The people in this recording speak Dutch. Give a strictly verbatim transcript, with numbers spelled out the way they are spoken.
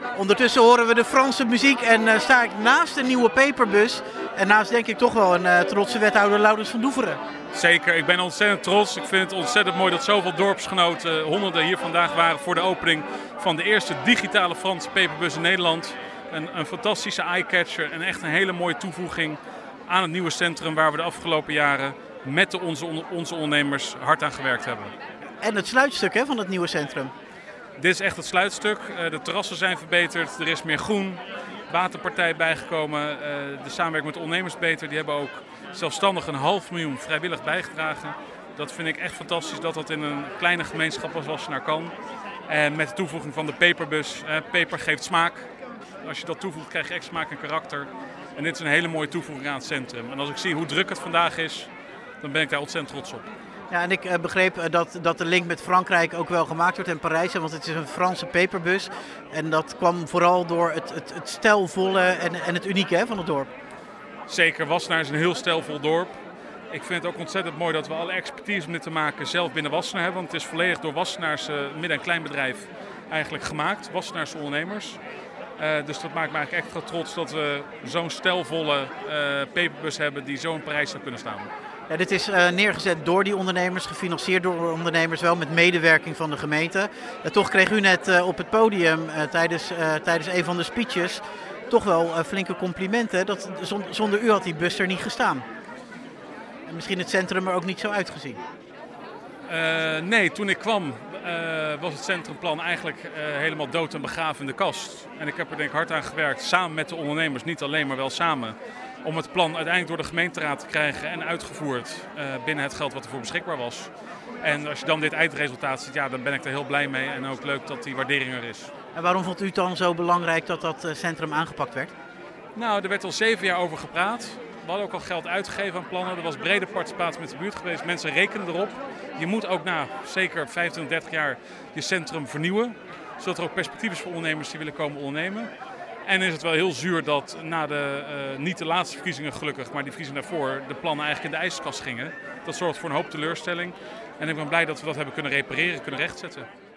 Ondertussen horen we de Franse muziek en uh, sta ik naast een nieuwe Peperbus. En naast denk ik toch wel een uh, trotse wethouder Laurens van Doeveren. Zeker, ik ben ontzettend trots. Ik vind het ontzettend mooi dat zoveel dorpsgenoten, honderden hier vandaag waren voor de opening van de eerste digitale Franse Peperbus in Nederland. Een, een fantastische eye-catcher en echt een hele mooie toevoeging aan het nieuwe centrum waar we de afgelopen jaren met de onze, onze ondernemers hard aan gewerkt hebben. En het sluitstuk hè, van het nieuwe centrum. Dit is echt het sluitstuk. De terrassen zijn verbeterd, er is meer groen, waterpartij bijgekomen, de samenwerking met de ondernemers beter. Die hebben ook zelfstandig een half miljoen vrijwillig bijgedragen. Dat vind ik echt fantastisch dat dat in een kleine gemeenschap als Wassenaar kan. En met de toevoeging van de Peperbus, peper geeft smaak. Als je dat toevoegt krijg je echt smaak en karakter. En dit is een hele mooie toevoeging aan het centrum. En als ik zie hoe druk het vandaag is, dan ben ik daar ontzettend trots op. Ja, en ik uh, begreep uh, dat, dat de link met Frankrijk ook wel gemaakt wordt en Parijs, want het is een Franse Peperbus. En dat kwam vooral door het, het, het stijlvolle en, en het unieke hè, van het dorp. Zeker, Wassenaar is een heel stijlvol dorp. Ik vind het ook ontzettend mooi dat we alle expertise om dit te maken zelf binnen Wassenaar hebben. Want het is volledig door Wassenaars uh, midden- en kleinbedrijf eigenlijk gemaakt, Wassenaarse ondernemers. Uh, dus dat maakt me eigenlijk extra trots dat we zo'n stijlvolle uh, Peperbus hebben die zo in Parijs zou kunnen staan. Ja, dit is uh, neergezet door die ondernemers, gefinancierd door ondernemers, wel met medewerking van de gemeente. Uh, toch kreeg u net uh, op het podium uh, tijdens, uh, tijdens een van de speeches toch wel uh, flinke complimenten. Dat, zonder u had die bus er niet gestaan. En misschien het centrum er ook niet zo uitgezien. Uh, nee, toen ik kwam uh, was het centrumplan eigenlijk uh, helemaal dood en begraven in de kast. En ik heb er denk ik hard aan gewerkt, samen met de ondernemers, niet alleen maar wel samen. Om het plan uiteindelijk door de gemeenteraad te krijgen en uitgevoerd uh, binnen het geld wat ervoor beschikbaar was. En als je dan dit eindresultaat ziet, ja, dan ben ik er heel blij mee en ook leuk dat die waardering er is. En waarom vond u het dan zo belangrijk dat dat centrum aangepakt werd? Nou, er werd al zeven jaar over gepraat. We hadden ook al geld uitgegeven aan plannen. Er was brede participatie met de buurt geweest. Mensen rekenen erop. Je moet ook na zeker vijfentwintig, dertig jaar je centrum vernieuwen. Zodat er ook perspectief is voor ondernemers die willen komen ondernemen. En is het wel heel zuur dat na de, uh, niet de laatste verkiezingen gelukkig, maar die verkiezingen daarvoor, de plannen eigenlijk in de ijskast gingen. Dat zorgt voor een hoop teleurstelling. En ik ben blij dat we dat hebben kunnen repareren, kunnen rechtzetten.